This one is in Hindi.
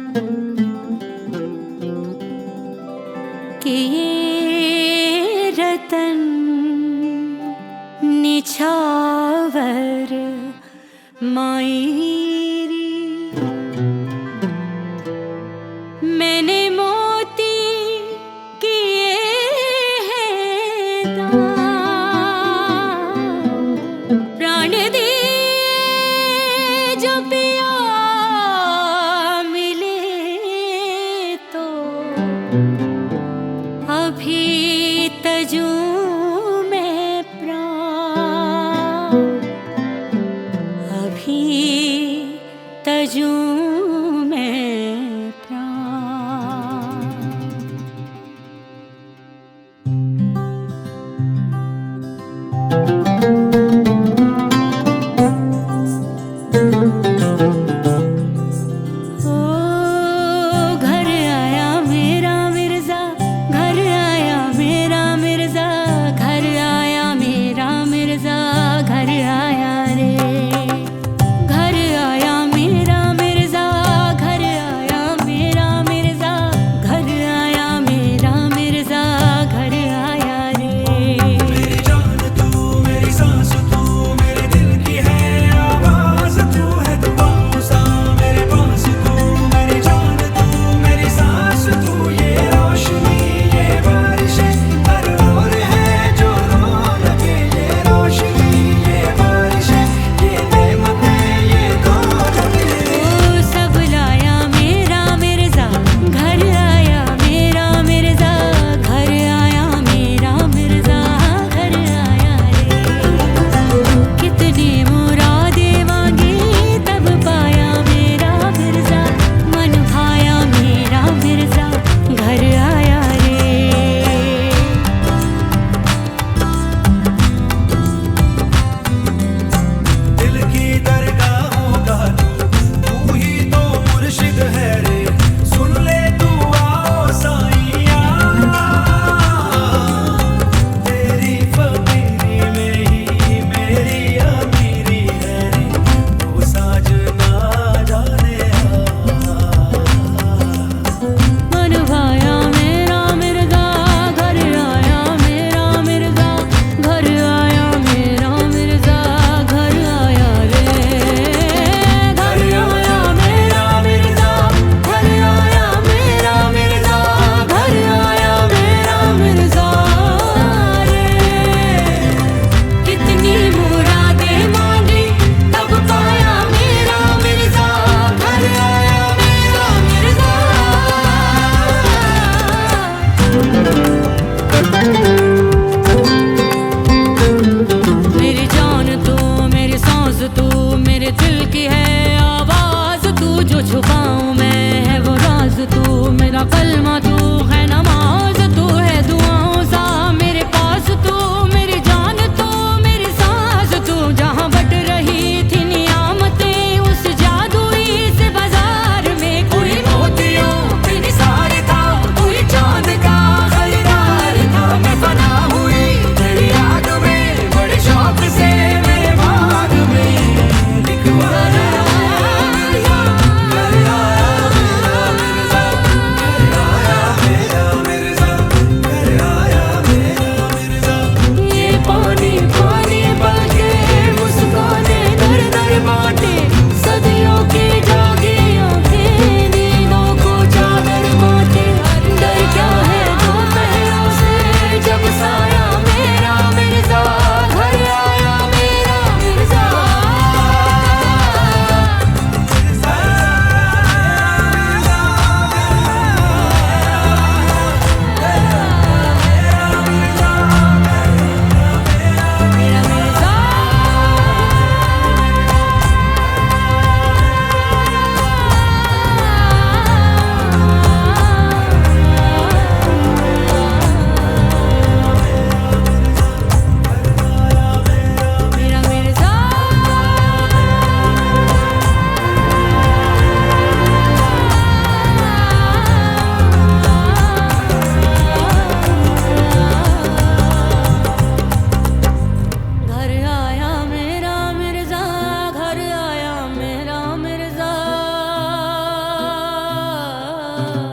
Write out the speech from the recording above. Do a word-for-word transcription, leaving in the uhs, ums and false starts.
कि ये रतन निछावर मायरी मैंने मोती किए हैं दान प्राण दिए जो पिया मिले तो अभी तजूं मैं प्राण अभी तजूं मैं प्राण। ओ घर आया मेरा मिर्जा घर आया मेरा मिर्जा घर आया मेरा मिर्जा घर आया रे घर आया मेरा मिर्जा घर आया मेरा मिर्जा घर आया मेरा मिर्जा घर आया रे। मेरी जान तू मेरी सांस तू मेरे दिल की है आवाज तू है दुआओं सा मेरे पास तू मेरी जान तू मेरी सांस तू ये रोशनी ये बारिशें हर ओर है जो रो लगे ये रोशनी ये बारिशें ये नेमतें ये दौलतें। ओ सब लाया मेरा मिर्जा घर आया मेरा मिर्जा घर आया मेरा मिर्जा घर आया रे कितनी मुरादें मांगी तब पाया मेरा मिर्जा मन भाया मेरा मिर्जा घर आया रे। दिल की दरगाहों का तू ही तो मुर्शिद है रे सुन ले तू आओ साईया तेरी फकीरी में ही मेरी अमीरी है रे तू साजना जाने मन भाया मेरा मिर्जा घर आया मेरा मिर्जा घर आया मेरा मिर्जा घर आया रे घर आया मेरा मिर्जा घर आया मेरा मिर्जा घर आया मेरा मिर्जा रे कितनी मुरादें मांगी तब पाया मेरा मिर्जा घर आया मेरा मिर्जा। मेरी जान तू मेरी सांस तू मेरे दिल की है आवाज तू जो छुपाऊं मैं है वो राज तू मेरा कलमा तू है नमाज तू है दुआओं सा मेरे पास तू मेरी जान तू मेरी सांस तू जहाँ बट रही थी नियामतें उस जादुई से बाजार में कोई मोतियों पे निसार था कोई चांद का खरीदार था मैं फना हुई तेरी याद में बड़े शौक से मेरे बाग में लिखवाया घर आया मेरा मिर्जा घर आया मेरा मिर्जा घर आया मेरा मिर्जा। ये पानी पानी बलके मुस्काने दर दर बांटे सदियों की जागी आंखें नींदों को चादर बांटे डर क्या है दो पहरों से जब साया मेरा मिर्जा घर आया मेरा मिर्जा। सा